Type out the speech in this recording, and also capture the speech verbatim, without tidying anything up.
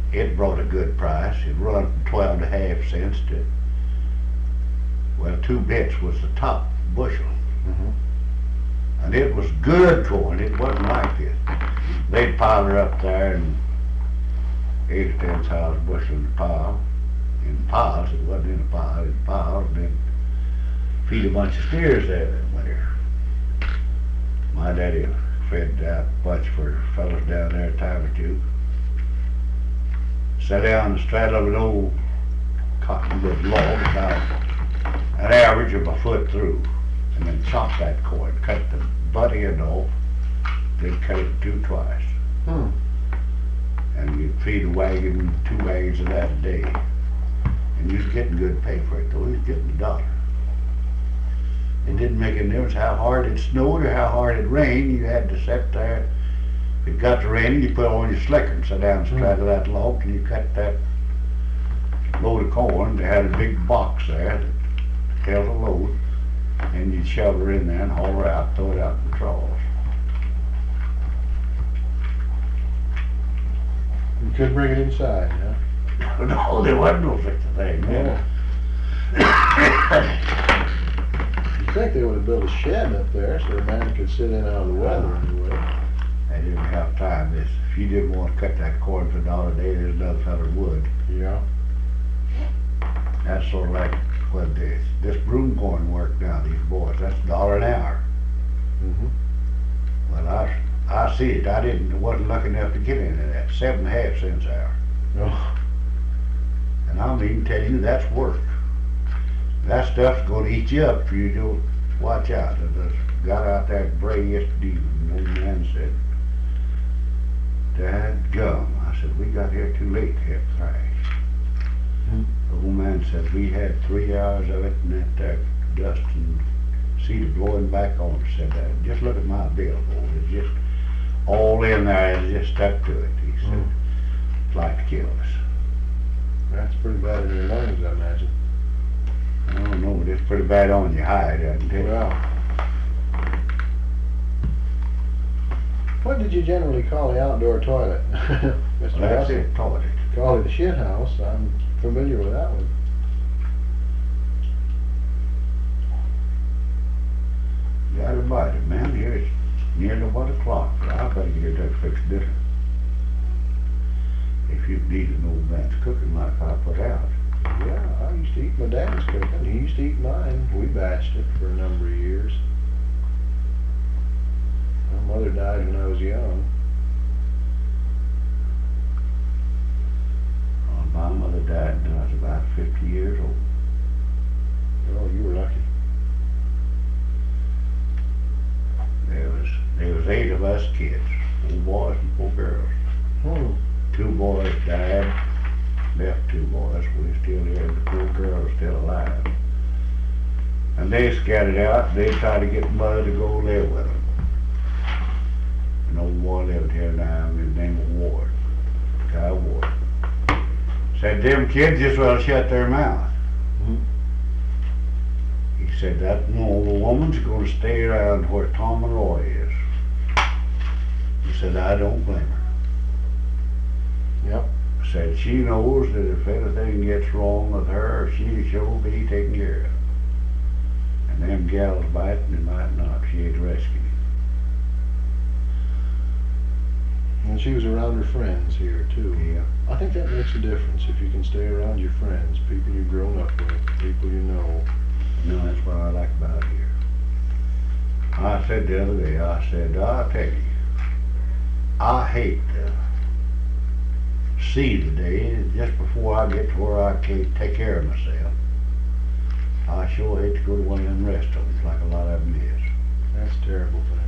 it brought a good price. It run from twelve and a half cents to, well, two bits was the top bushel. Mm-hmm. And it was good corn. It wasn't like this. They'd pile her up there and eight or ten thousand bushel in a pile. In piles, it wasn't in a pile, in a pile, and then feed a bunch of steers there that winter. My daddy fed out a bunch for fellas down there a time or two. Sat down the straddle of an old cottonwood log about an average of a foot through, and then chop that cord, cut the butt end off, then cut it in two twice. Hmm. And you'd feed a wagon, two wagons of that a day. And you was getting good pay for it though, you was getting a dollar. It didn't make any difference how hard it snowed or how hard it rained, you had to sit there. If it got to raining, you put on your slicker and sit down and straddle that log and you cut that load of corn. They had a big box there that held a load, and you'd shove her in there and haul her out, throw it out in the troughs. You couldn't bring it inside, huh? No, there wasn't no such a thing, man. You'd think they would have built a shed up there so a man could sit in out of the weather anyway. They didn't have time. This, if you didn't want to cut that corn for a dollar a day, there's another fella who would. Yeah. That's sort of like what this, this broom corn work now, these boys, that's a dollar an hour. Mm-hmm. Well, I, I see it. I didn't, wasn't lucky enough to get into that. Seven and a half cents an hour. Oh. And I'm even telling you, that's work. That stuff's going to eat you up if you don't watch out. I just got out there at Bray yesterday, and the old man said, "Dad gum." I said, "We got here too late to have thrash." Hmm. The old man said, "We had three hours of it, and that there dust and cedar blowing back on." He said, uh, "Just look at my billfold. It's just all in there. It's just stuck to it." He said, Hmm. "It's like to kill us." That's pretty bad in your lungs, I imagine. I don't know, but it's pretty bad on your hide, I can tell you. Well, what did you generally call the outdoor toilet, Mister Well, that's Russell? it, toilet. Call it a shit house. I'm familiar with that one. Got to bite it, man. Here it's nearly one o'clock. I better get there to fix dinner. If you need an old man's cooking like I put out. Yeah, I used to eat my dad's cooking. He used to eat mine. We batched it for a number of years. My mother died when I was young. Well, my mother died when I was about fifty years old. Oh, you were lucky. There was there was eight of us kids, four boys and four girls. Hmm. Two boys died, left two boys. We still here, the four girls still alive. And they scattered out. They tried to get mother to go live with them. An old boy lived here now, and his name was Ward, Guy Ward. Said them kids just well shut their mouth. Mm-hmm. He said that old woman's going to stay around where Tom and Roy is. He said, I don't blame her. Yep. Said she knows that if anything gets wrong with her, she she'll be taken care of. And them gals biting and might not, she ain't rescued. And she was around her friends here, too. Yeah. I think that makes a difference if you can stay around your friends, people you've grown up with, people you know. No, that's what I like about here. I said the other day, I said, I'll tell you, I hate to see the day just before I get to where I can't take care of myself. I sure hate to go to one of them rest homes like a lot of them is. That's terrible thing.